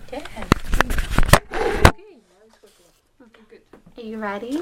Yeah. Okay, now it's working. Okay, good. Are you ready?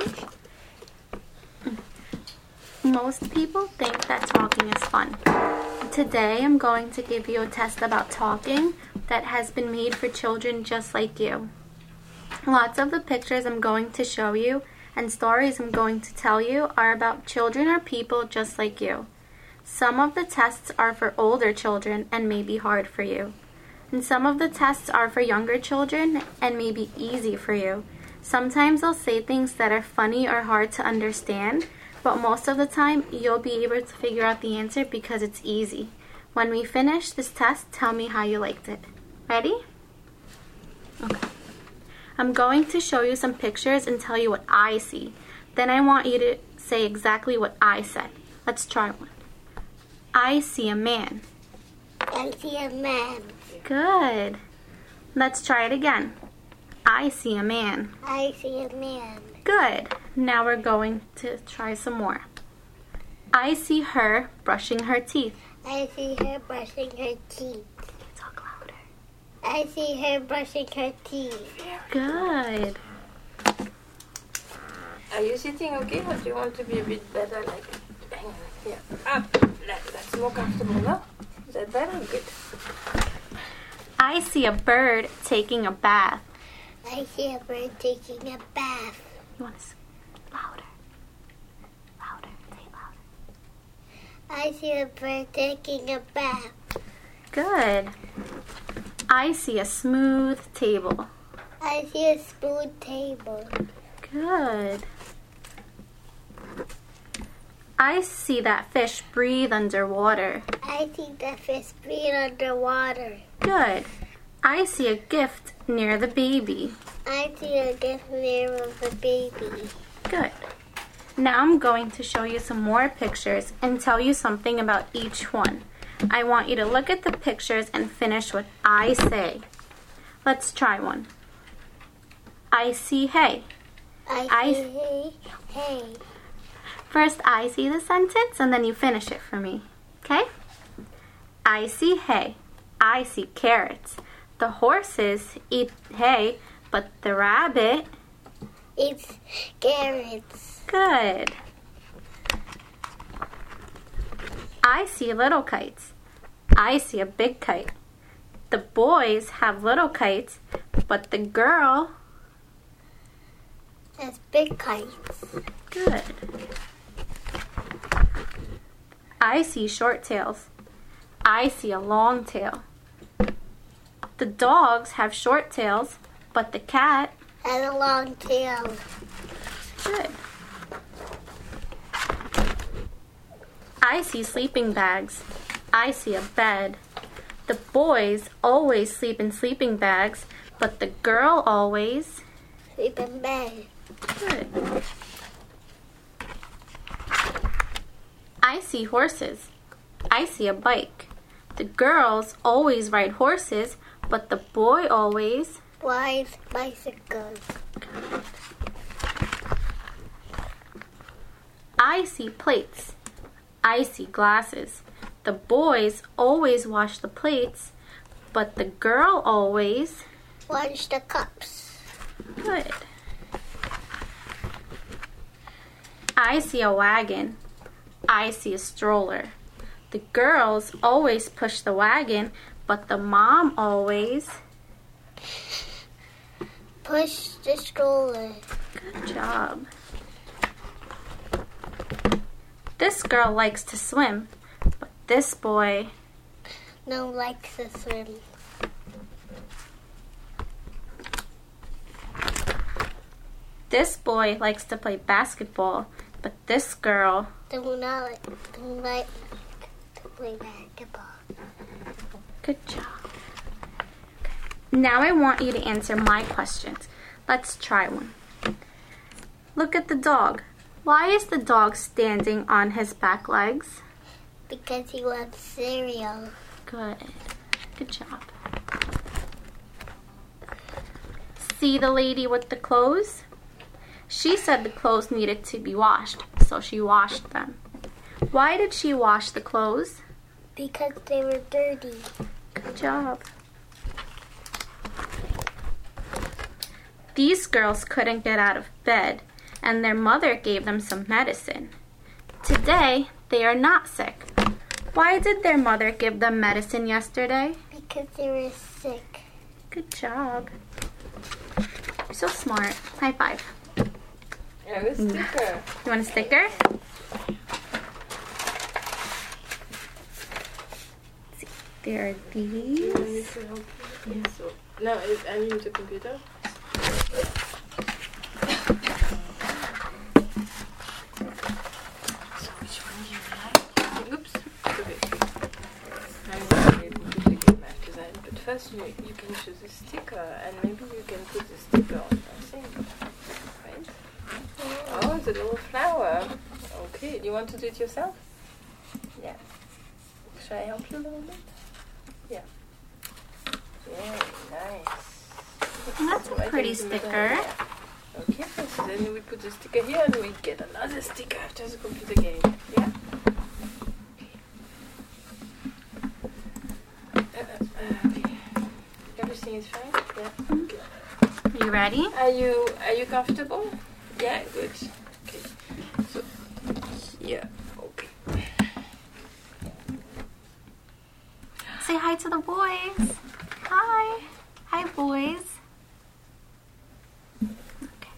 Most people think that talking is fun. Today I'm going to give you a test about talking that has been made for children just like you. Lots of the pictures I'm going to show you and stories I'm going to tell you are about children or people just like you. Some of the tests are for older children and may be hard for you. And some of the tests are for younger children and may be easy for you. Sometimes I'll say things that are funny or hard to understand, but most of the time you'll be able to figure out the answer because it's easy. When we finish this test, tell me how you liked it. Ready? Okay. I'm going to show you some pictures and tell you what I see. Then I want you to say exactly what I said. Let's try one. I see a man. I see a man. Good. Let's try it again. I see a man. I see a man. Good. Now we're going to try some more. I see her brushing her teeth. I see her brushing her teeth. Talk louder. I see her brushing her teeth. Good. Are you sitting okay, or do you want to be a bit better, like, hang on, here, up, that's more comfortable, no? Is that better? Good. I see a bird taking a bath. I see a bird taking a bath. You want to say louder? Louder. Say it louder. I see a bird taking a bath. Good. I see a smooth table. I see a smooth table. Good. I see that fish breathe underwater. I see the fish breathe underwater. Good. I see a gift near the baby. I see a gift near the baby. Good. Now I'm going to show you some more pictures and tell you something about each one. I want you to look at the pictures and finish what I say. Let's try one. I see hay. I see hay. First, I see the sentence and then you finish it for me. Okay? I see hay. I see carrots. The horses eat hay, but the rabbit eats carrots. Good. I see little kites. I see a big kite. The boys have little kites, but the girl has big kites. Good. I see short tails. I see a long tail. The dogs have short tails, but the cat has a long tail. Good. I see sleeping bags. I see a bed. The boys always sleep in sleeping bags, but the girl always sleep in bed. Good. I see horses. I see a bike. The girls always ride horses, but the boy always rides bicycles. I see plates. I see glasses. The boys always wash the plates, but the girl always wash the cups. Good. I see a wagon. I see a stroller. The girls always push the wagon, but the mom always push the stroller. Good job. This girl likes to swim, but this boy no likes to swim. This boy likes to play basketball, but this girl don't like to play basketball. Good job. Okay. Now I want you to answer my questions. Let's try one. Look at the dog. Why is the dog standing on his back legs? Because he wants cereal. Good. Good job. See the lady with the clothes? She said the clothes needed to be washed, so she washed them. Why did she wash the clothes? Because they were dirty. Good job. These girls couldn't get out of bed, and their mother gave them some medicine. Today, they are not sick. Why did their mother give them medicine yesterday? Because they were sick. Good job. You're so smart. High five. I have a sticker. You want a sticker? There are these. So, no, I need the computer. So which one do you like? Oops. Okay. I'm going to put the game after that. But first you can choose a sticker and maybe you can put the sticker on your thing. Right? Oh, the little flower. Okay, you want to do it yourself? Yeah. Shall I help you a little bit? Yeah. Yeah, nice. That's a pretty sticker. Okay, so then we put the sticker here and we get another sticker after the computer game. Yeah? Okay. Everything is fine? Yeah. Okay. You ready? Are you comfortable? Yeah, good. Okay. So yeah, okay. Say hi to the boys. Hi. Hi, boys. Okay.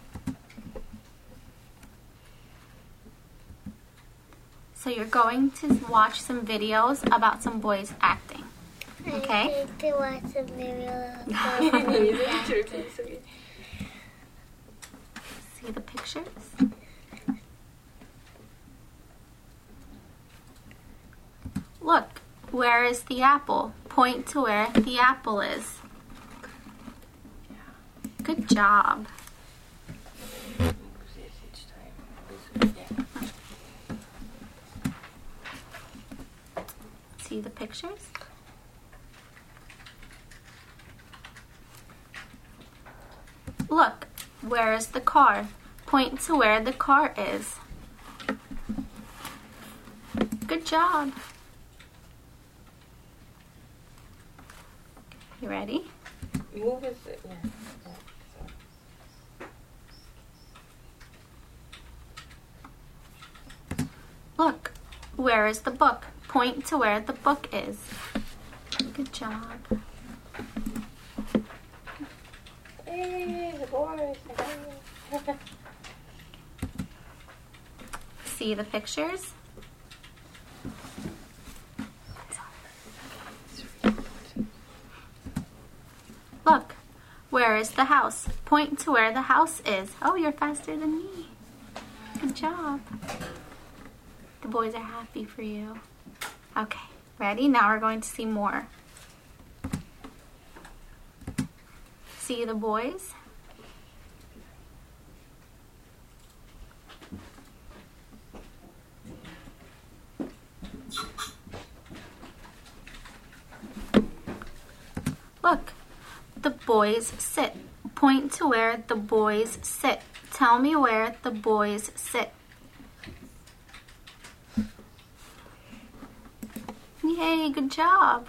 So you're going to watch some videos about some boys acting. Okay? I need to watch some videos. Okay. See the pictures? Look, where is the apple? Point to where the apple is. Good job. See the pictures? Look, where is the car? Point to where the car is. Good job. You ready? Move it. Yeah. Look, where is the book? Point to where the book is. Good job. Hey, the boys. See the pictures? Look, where is the house? Point to where the house is. Oh, you're faster than me. Good job. The boys are happy for you. Okay, ready? Now we're going to see more. See the boys? Look, the boys sit. Point to where the boys sit. Tell me where the boys sit. Yay, good job.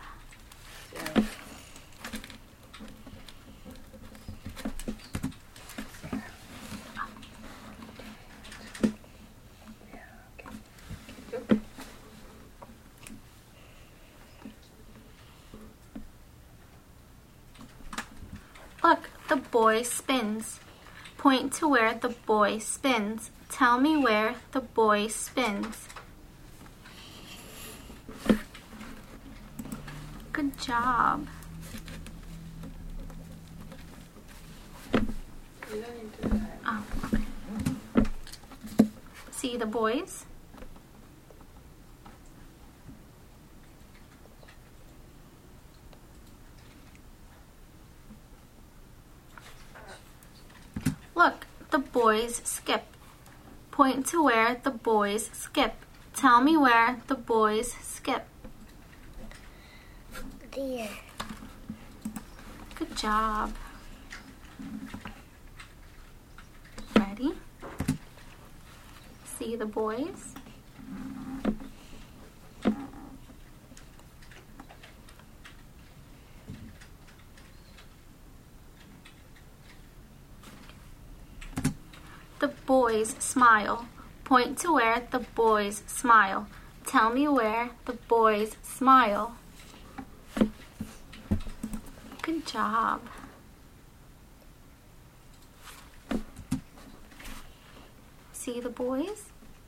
Look, the boy spins. Point to where the boy spins. Tell me where the boy spins. Good job. Oh, okay. See the boys? Look, the boys skip. Point to where the boys skip. Tell me where the boys skip. There. Good job. Ready? See the boys? the boys smile. Point to where the boys smile. Tell me where the boys smile. Good job. See the boys?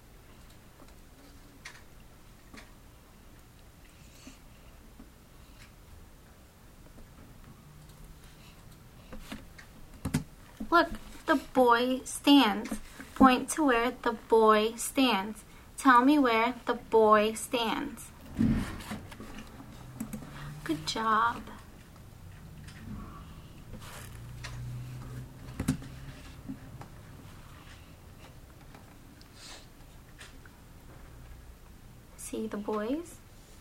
Look, the boy stands. Point to where the boy stands. Tell me where the boy stands. Good job. See the boys?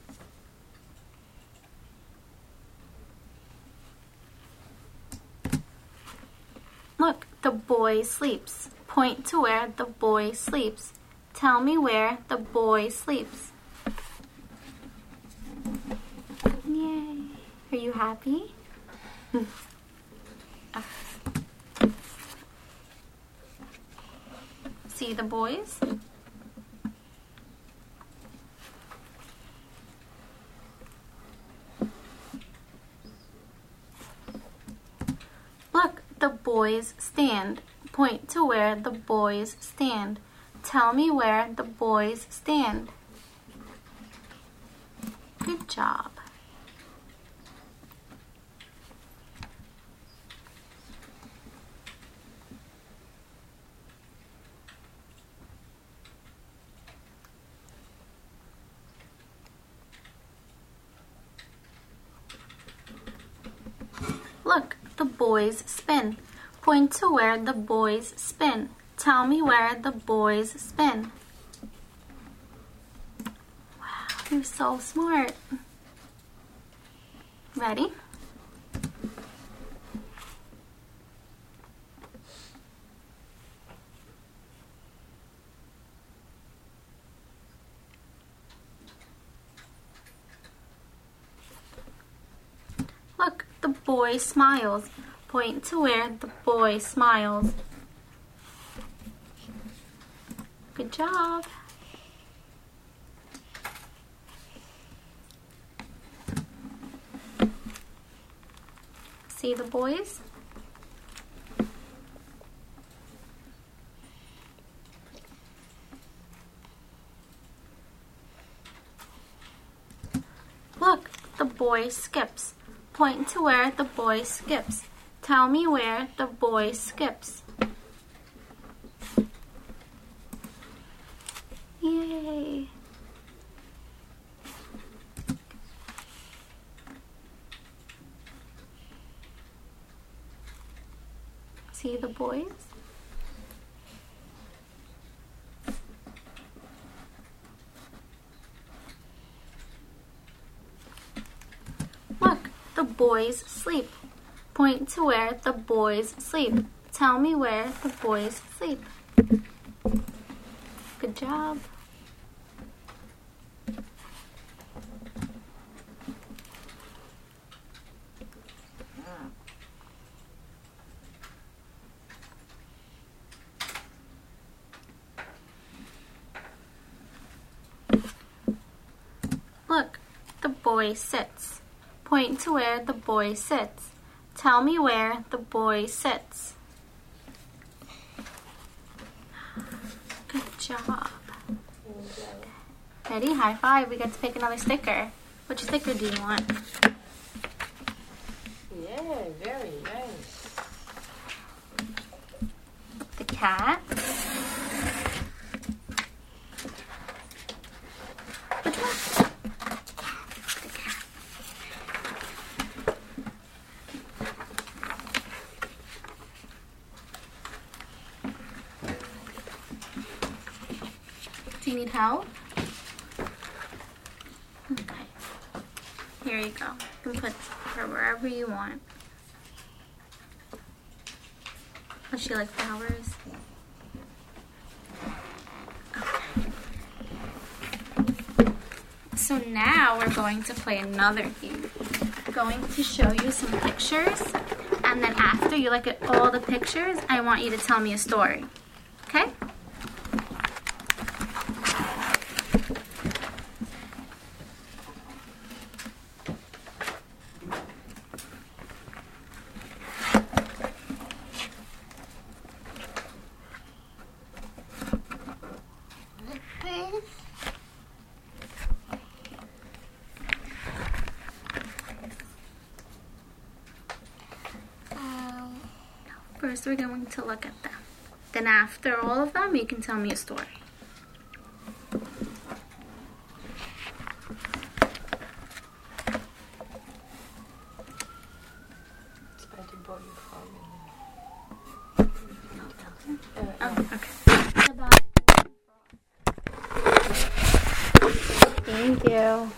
Look, the boy sleeps. Point to where the boy sleeps. Tell me where the boy sleeps. Yay. Are you happy? See the boys? Look, the boys stand. Point to where the boys stand. Tell me where the boys stand. Good job. Look, the boys spin. Point to where the boys spin. Tell me where the boys spin. Wow, you're so smart. Ready? Look, the boy smiles. Point to where the boy smiles. Good job. See the boys? Look, the boy skips. Point to where the boy skips. Tell me where the boy skips. Yay! See the boys? Look, the boys sleep. Point to where the boys sleep. Tell me where the boys sleep. Good job. Look, the boy sits. Point to where the boy sits. Tell me where the boy sits. Good job. Ready? High five. We get to pick another sticker. Which sticker do you want? Yeah, very nice. The cat. Which one? Do you need help? Okay. Here you go. You can put her wherever you want. Does she like flowers? Okay. So now we're going to play another game. I'm going to show you some pictures, and then after you look at all the pictures, I want you to tell me a story. Okay? First, we're going to look at them. Then after all of them, you can tell me a story. It's by the boy from. Oh, okay. Thank you.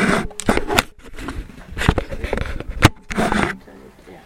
Yeah.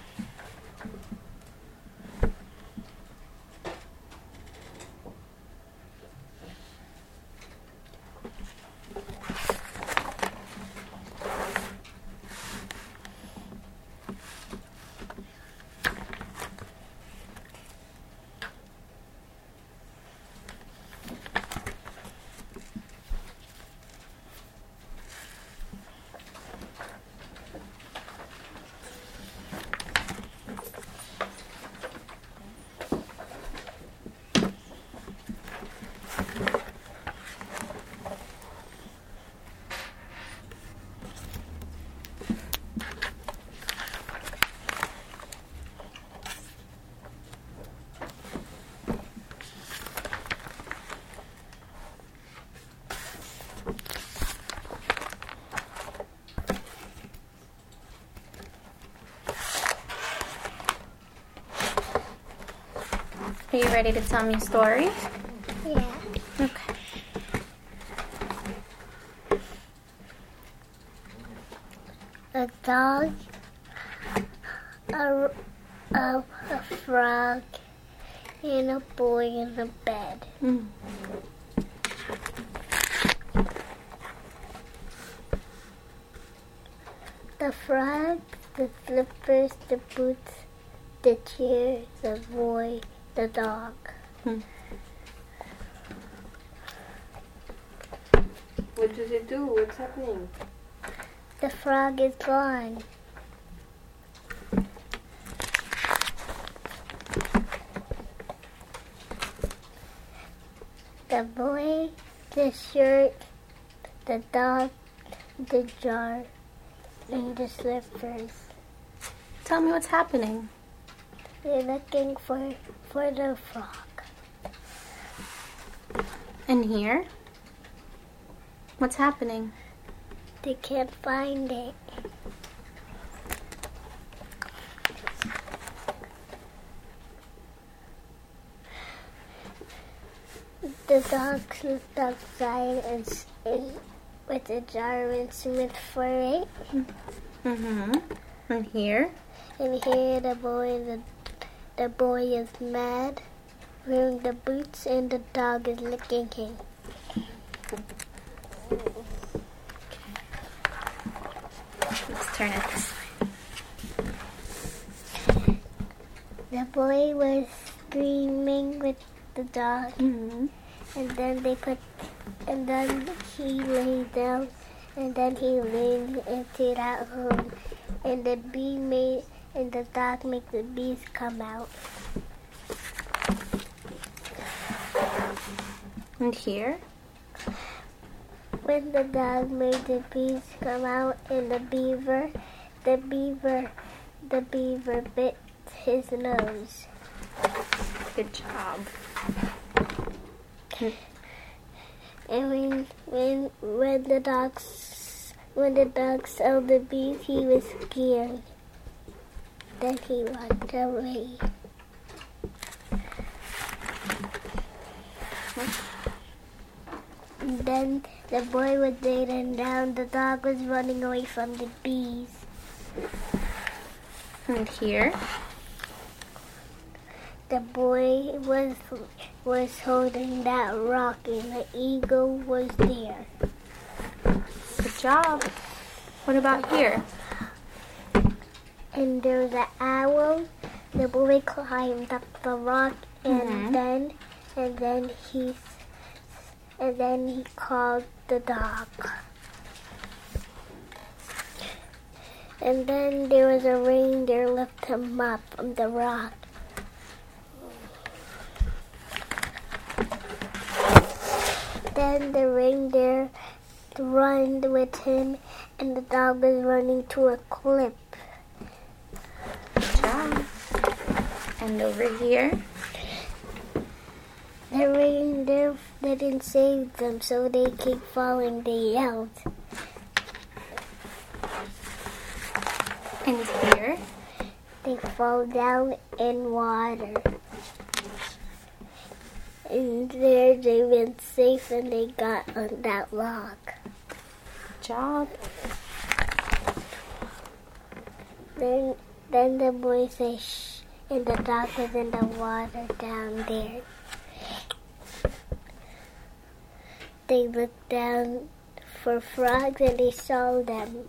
Are you ready to tell me a story? Yeah. Okay. A dog, a frog, and a boy in the bed. Mm. The frog, the slippers, the boots, the chair, the boy, the dog. What does it do? What's happening? The frog is gone. The boy, the shirt, the dog, the jar, and the slippers. Tell me what's happening. They're looking for the frog. And here? What's happening? They can't find it. The dog looked outside and with a jar and Smith for it. Mm-hmm. And here? And here the boy is mad, wearing the boots, and the dog is licking him. Let's turn it this way. The boy was screaming with the dog, Mm-hmm. and then he lay down, and then he leaned into that home, and the dog made the bees come out. And here? When the dog made the bees come out, and the beaver bit his nose. Good job. And when the dog saw the bees, he was scared. Then he walked away. And then the boy was laying down. The dog was running away from the bees. And here? The boy was holding that rock, and the eagle was there. Good job. What about here? And there was an owl. The boy climbed up the rock, and Mhm. then and then he called the dog. And then there was a reindeer lift him up from the rock. Then the reindeer ran with him, and the dog was running to a cliff. Good job. And over here. The reindeer didn't save them, so they keep falling. They yelled. And here. They fall down in water. And there they went safe and they got on that log. Good job. Then the boy said shh, and the dog was in the water down there. They looked down for frogs and they saw them.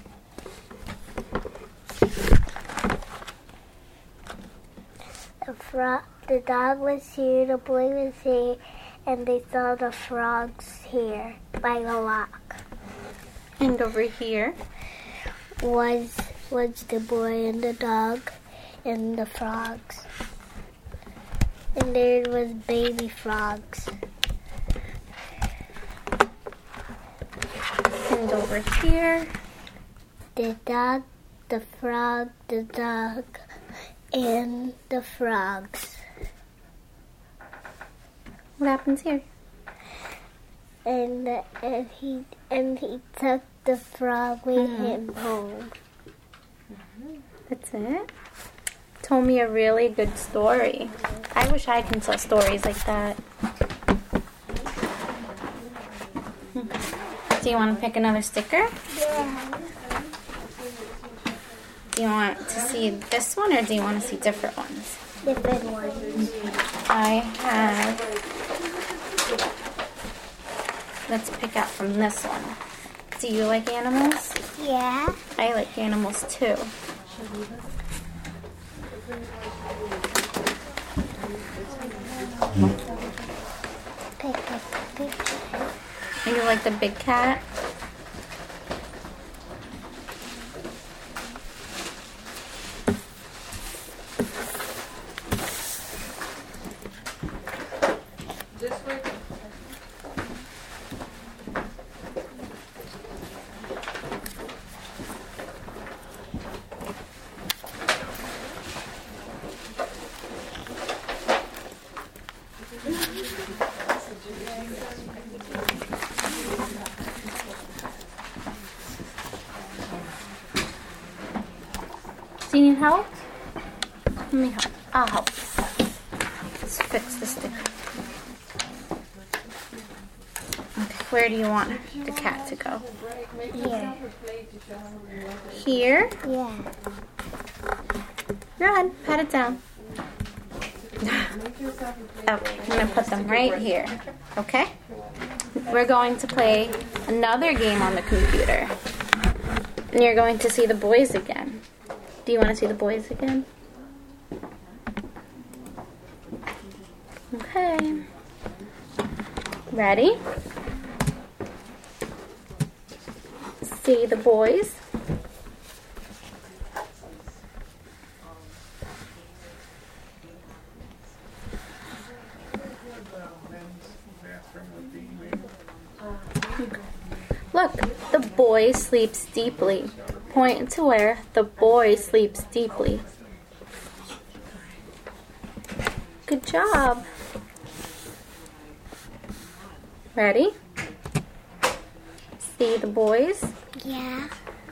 The dog was here, the boy was here, and they saw the frogs here by the lock. And over here. Was the boy and the dog and the frogs. And there was baby frogs. And over here. The dog, the frog, the dog, and the frogs. What happens here? And he took the frog with him home. That's it? Told me a really good story. I wish I can tell stories like that. Do you want to pick another sticker? Yeah. Do you want to see this one or do you want to see different ones? Different ones. I have... Let's pick out from this one. Do you like animals? Yeah. I like animals too. Pick a picture. And you like the big cat? This way. Do you need help? Let me help. I'll help. Let's fix the sticker. Okay, where do you want the cat to go? Here. Here? Yeah. Go ahead, pat it down. Okay, I'm going to put them right here. Okay? We're going to play another game on the computer. And you're going to see the boys again. Do you want to see the boys again? Okay. Ready? See the boys. Look, the boy sleeps deeply. Point to where the boy sleeps deeply. Good job. Ready? See the boys? Yeah.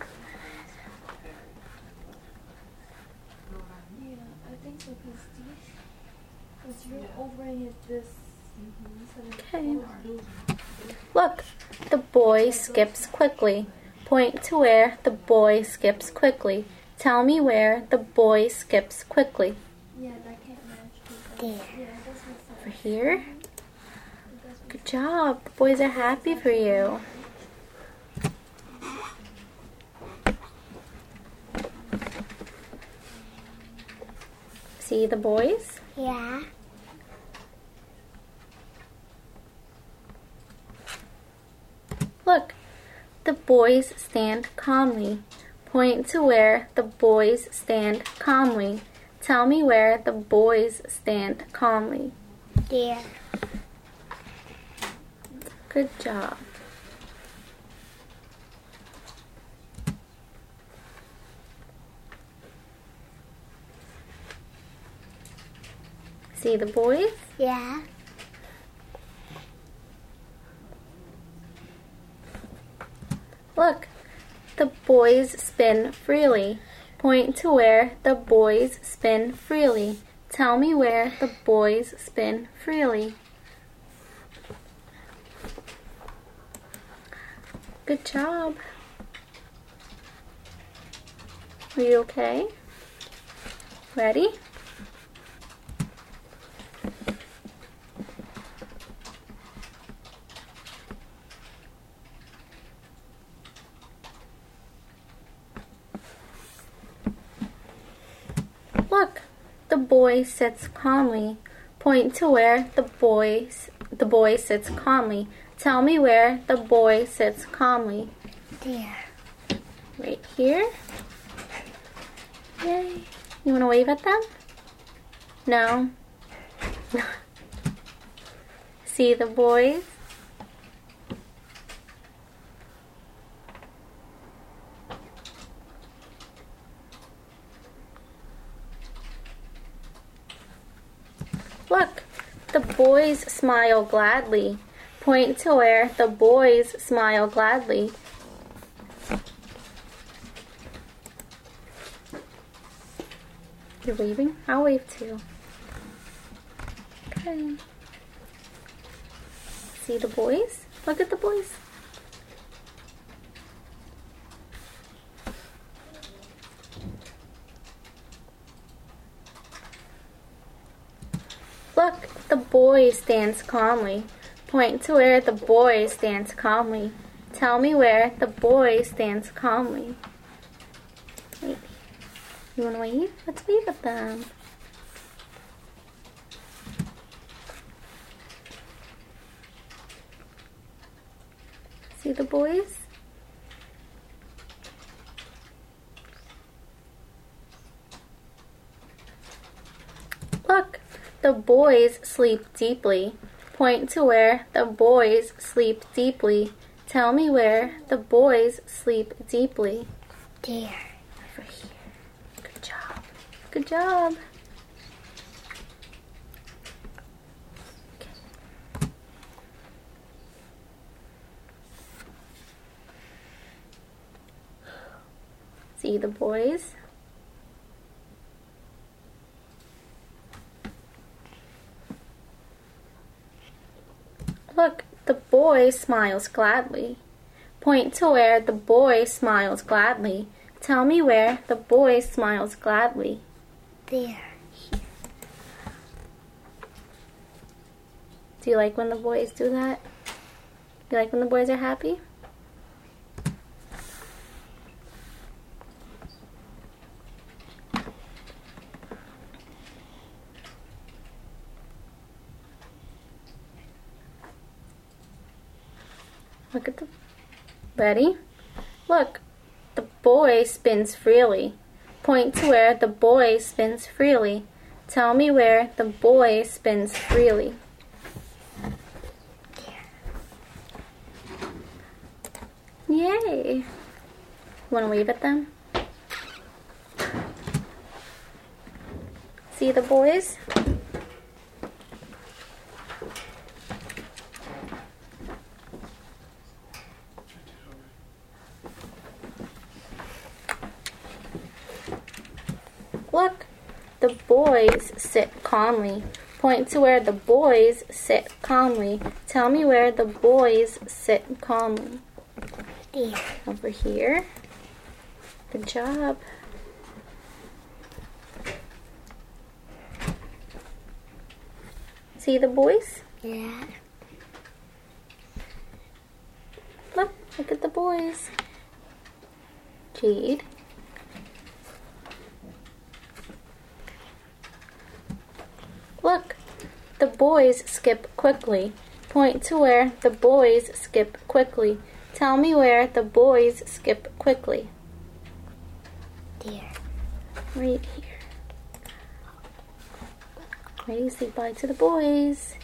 Okay. Look, the boy skips quickly. Point to where the boy skips quickly. Tell me where the boy skips quickly. There. Over here? Good job. The boys are happy for you. See the boys? Yeah. boys stand calmly. Point to where the boys stand calmly. Tell me where the boys stand calmly. There. Good job. See the boys? Yeah. Look, the boys spin freely. Point to where the boys spin freely. Tell me where the boys spin freely. Good job. Are you okay? Ready? Look, the boy sits calmly. Point to where the boy sits calmly. Tell me where the boy sits calmly. There. Right here. Yay. You want to wave at them? No? See the boys? Look, the boys smile gladly. Point to where the boys smile gladly. You're waving? I'll wave too. Okay. See the boys? Look at the boys. Look, the boy stands calmly. Point to where the boy stands calmly. Tell me where the boy stands calmly. Wait. You want to wave? Let's wave at them. See the boys? Look, the boys sleep deeply. Point to where the boys sleep deeply. Tell me where the boys sleep deeply. There. Over here. Good job. Good job. Okay. See the boys? Look, the boy smiles gladly. Point to where the boy smiles gladly. Tell me where the boy smiles gladly. There. Do you like when the boys do that? You like when the boys are happy? Look at the... Ready? Look, the boy spins freely. Point to where the boy spins freely. Tell me where the boy spins freely. Yay! You want to wave at them? See the boys? Look, the boys sit calmly. Point to where the boys sit calmly. Tell me where the boys sit calmly. There. Over here. Good job. See the boys? Yeah. Look at the boys. Jade. Look, the boys skip quickly. Point to where the boys skip quickly. Tell me where the boys skip quickly. There. Right here. Ready? Say bye to the boys.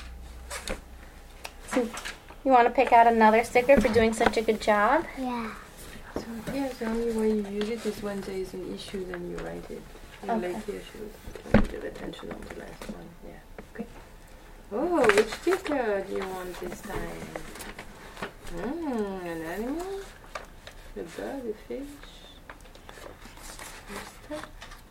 So, you want to pick out another sticker for doing such a good job? Yeah. So yeah, the only way you use it is when there is an issue, then you write it. Okay. Like here, she was a bit of attention on the last one. Yeah. Okay. Oh, which sticker do you want this time? An animal? A bird, a fish? What's that?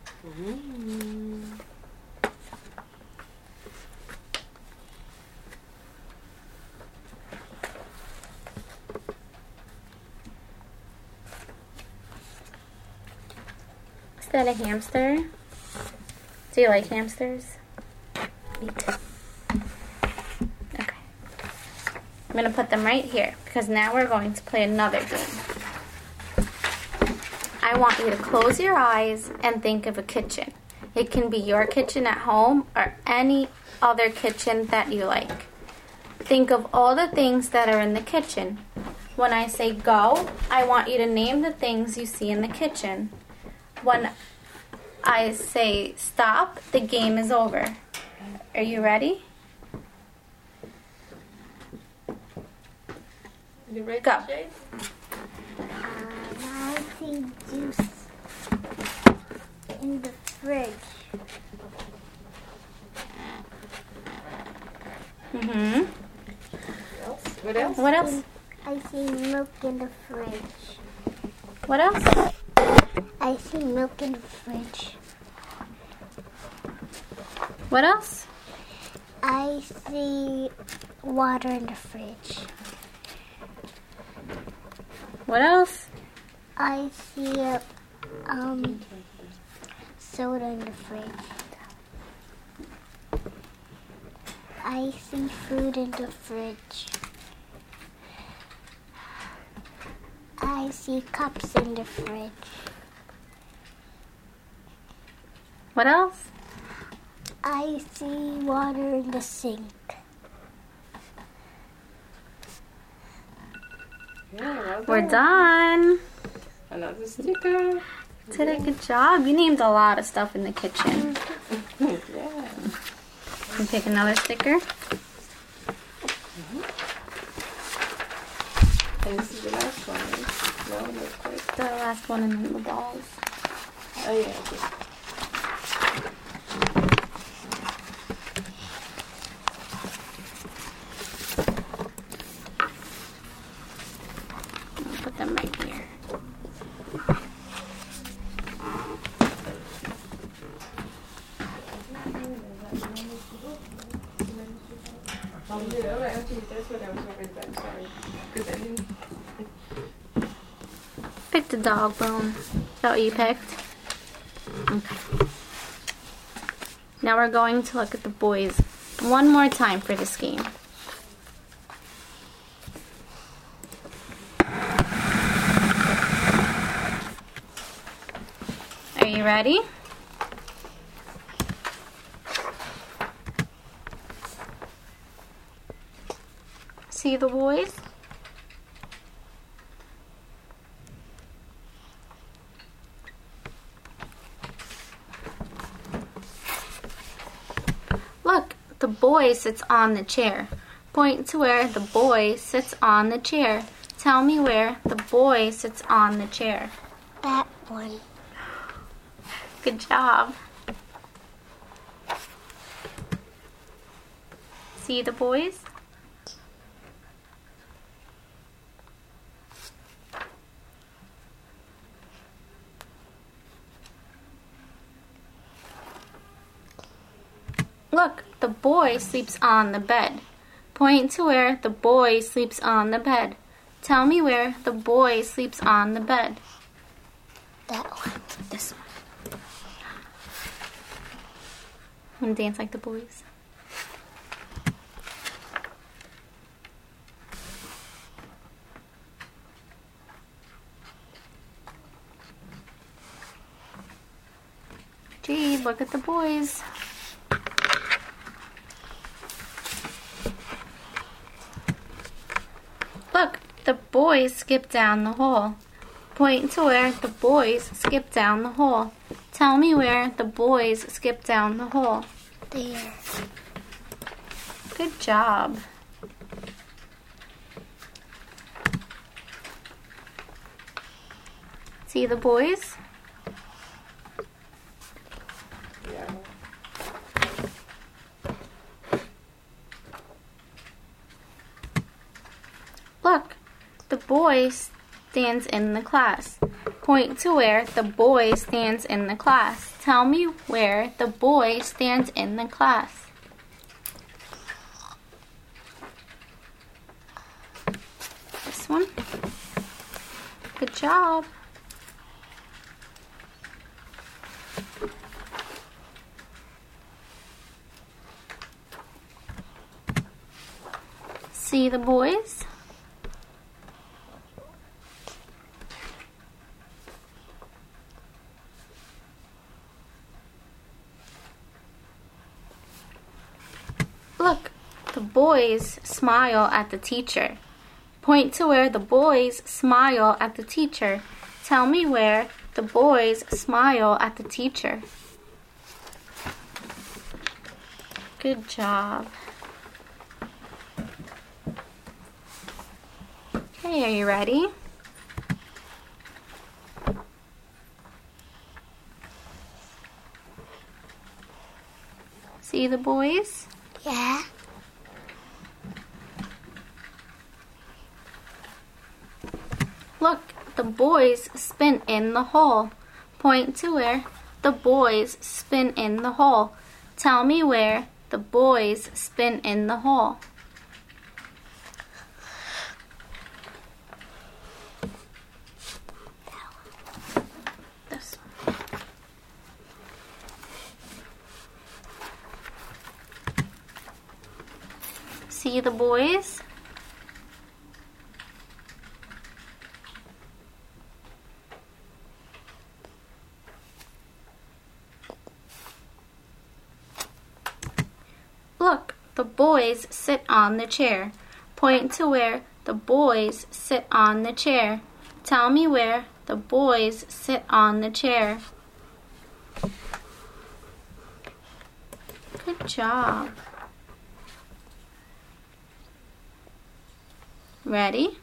Is that a hamster? Do you like hamsters? Me too. Okay. I'm going to put them right here because now we're going to play another game. I want you to close your eyes and think of a kitchen. It can be your kitchen at home or any other kitchen that you like. Think of all the things that are in the kitchen. When I say go, I want you to name the things you see in the kitchen. When I say stop, the game is over. Are you ready? You ready, Go. Jade? I see juice in the fridge. Mm-hmm. What else? What else? I see milk in the fridge. What else? I see milk in the fridge. What else? I see water in the fridge. What else? I see soda in the fridge. I see food in the fridge. I see cups in the fridge. What else? I see water in the sink. Yeah, well We're done. done. Another sticker. Did a good job. You named a lot of stuff in the kitchen. Yeah. Can pick another sticker. And this is the last one, right? No, not quite. The last one and then the balls. Oh yeah, okay. I'll put them right here. Yeah, right, okay, that's what I was worried about, sorry. Because I didn't... Pick the dog bone. Is that what you picked? Okay. Now we're going to look at the boys one more time for this game. Are you ready? See the boys? Look, the boy sits on the chair. Point to where the boy sits on the chair. Tell me where the boy sits on the chair. That one. Good job. See the boys? Look, the boy sleeps on the bed. Point to where the boy sleeps on the bed. Tell me where the boy sleeps on the bed. That one. This one. Want to dance like the boys? Gee, look at the boys. Look, the boys skip down the hall. Point to where the boys skip down the hall. Tell me where the boys skip down the hall. There. Good job. See the boys? Yeah. Look, the boy stands in the class. Point to where the boy stands in the class. Tell me where the boy stands in the class. This one. Good job. See the boys? Look, the boys smile at the teacher. Point to where the boys smile at the teacher. Tell me where the boys smile at the teacher. Good job. Okay, are you ready? See the boys? Yeah. Look, the boys spin in the hole. Point to where the boys spin in the hole. Tell me where the boys spin in the hole. This one. See the boys? Look, the boys sit on the chair. Point to where the boys sit on the chair. Tell me where the boys sit on the chair. Good job. Ready?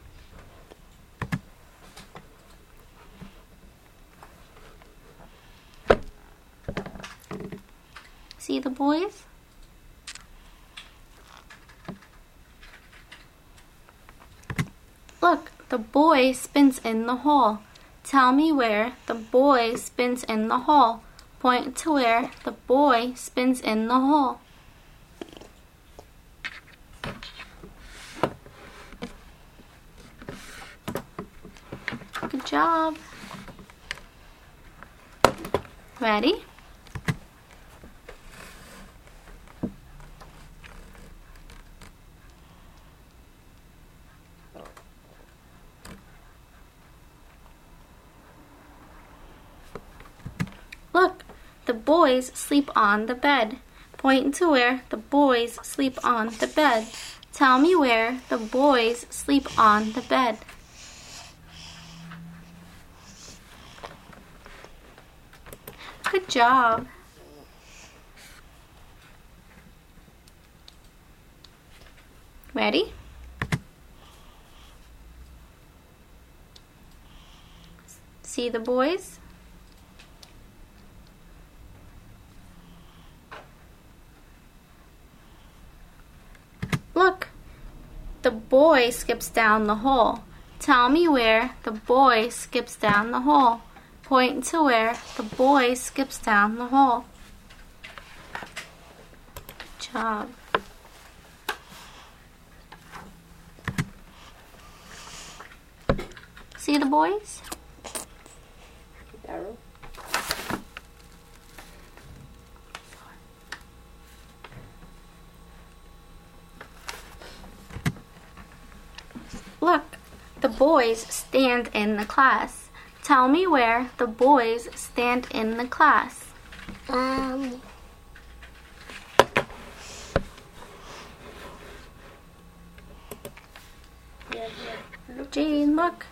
See the boys? Look, the boy spins in the hole. Tell me where the boy spins in the hole. Point to where the boy spins in the hole. Good job. Ready? Look, the boys sleep on the bed. Point to where the boys sleep on the bed. Tell me where the boys sleep on the bed. Good job. Ready? See the boys? Look, the boy skips down the hole. Tell me where the boy skips down the hole. Point to where the boy skips down the hole. Good job. See the boys? Arrow. Look, the boys stand in the class. Tell me where the boys stand in the class. Yeah, yeah. Look Jade, look.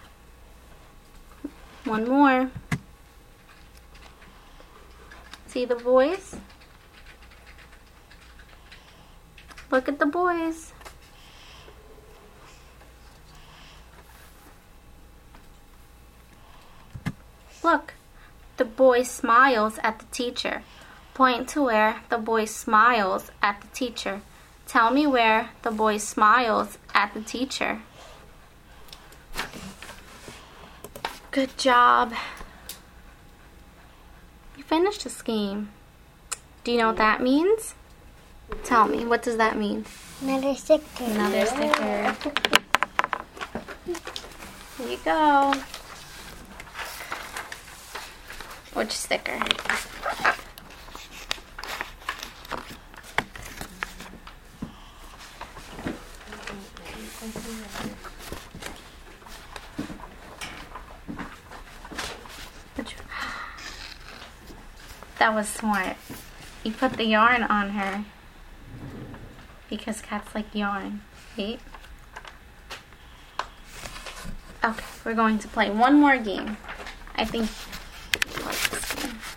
One more. See the boys? Look at the boys. Look, the boy smiles at the teacher. Point to where the boy smiles at the teacher. Tell me where the boy smiles at the teacher. Good job. You finished this game. Do you know what that means? Tell me, what does that mean? Another sticker. Another sticker. Here you go. Which sticker? That was smart. You put the yarn on her because cats like yarn, right? Okay, we're going to play one more game. I think you like this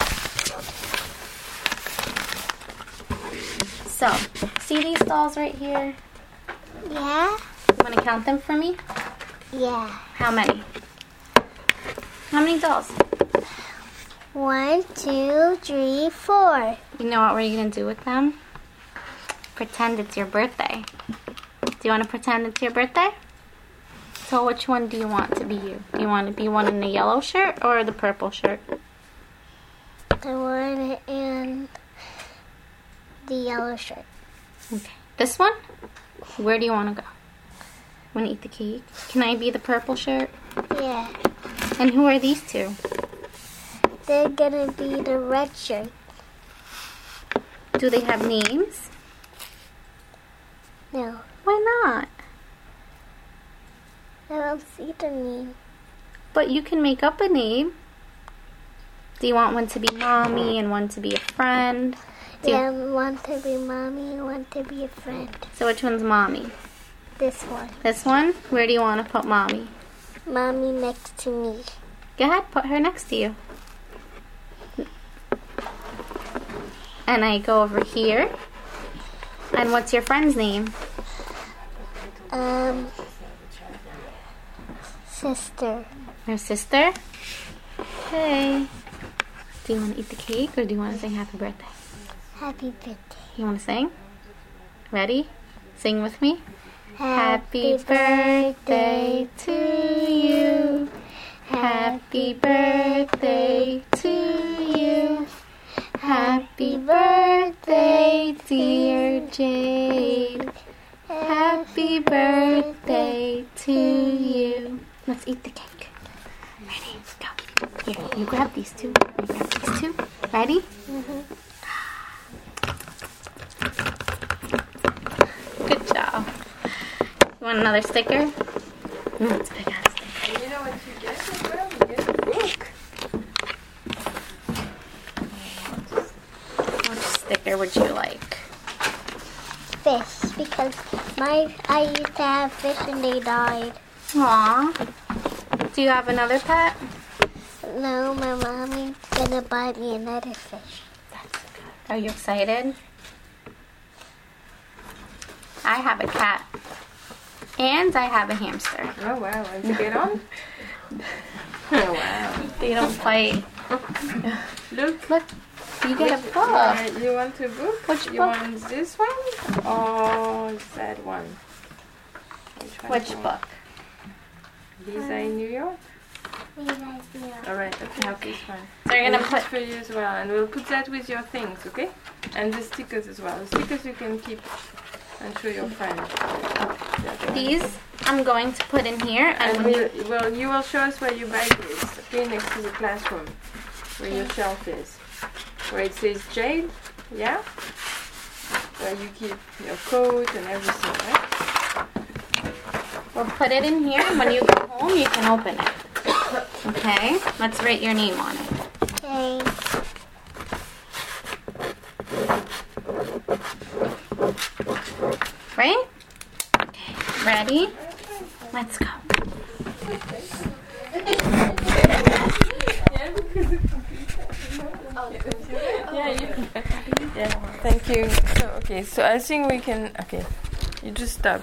game. So, see these dolls right here? Yeah? You want to count them for me? Yeah. How many? How many dolls? 1, 2, 3, 4. You know what we're going to do with them? Pretend it's your birthday. Do you want to pretend it's your birthday? So which one do you want to be you? Do you want to be one in the yellow shirt or the purple shirt? The one in the yellow shirt. Okay. This one? Where do you want to go? Want to eat the cake? Can I be the purple shirt? Yeah. And who are these two? They're gonna be the red shirt. Do they have names? No. Why not? I don't see the name. But you can make up a name. Do you want one to be mommy and one to be a friend? Yeah, one to be mommy and one to be a friend. So which one's mommy? This one. This one? Where do you want to put mommy? Mommy next to me. Go ahead, put her next to you. And I go over here. And what's your friend's name? Sister. Your sister? Okay. Do you want to eat the cake or do you want to sing happy birthday? Happy birthday. You want to sing? Ready? Sing with me. Happy birthday to you. Happy birthday to you. Happy birthday, dear Jade. Happy birthday to you. Let's eat the cake. Ready? Go. Here, you grab these two. You grab these two. Ready? Good job. You want another sticker? Let's pick out a sticker. And you know what you get as well? You get a book. Which sticker would you like? Fish, because I used to have fish and they died. Aww. Do you have another pet? No, my mommy's gonna buy me another fish. That's good. Are you excited? I have a cat. And I have a hamster. Oh wow, want to get on? Oh wow. They don't fight. Look. Look, you get a book. You want a book? Which You book? want this one or that one? Which book? Lisa in New York? Alright, let's have this one. So you're And gonna this is put. for you as well, and we'll put that with your things, okay? And the stickers as well. The stickers you can keep and show your friends. These I'm going to put in here, and And when you will show us where you buy this, okay, next to the classroom, where your shelf is. Where it says Jade, yeah? Where you keep your coat and everything, right? we'll put it in here, and when you go home, you can open it. Okay? Let's write your name on it. Okay. Right? Okay. Ready? Let's go. Yeah, thank you. So, okay, so I think we can. Okay, you just stop.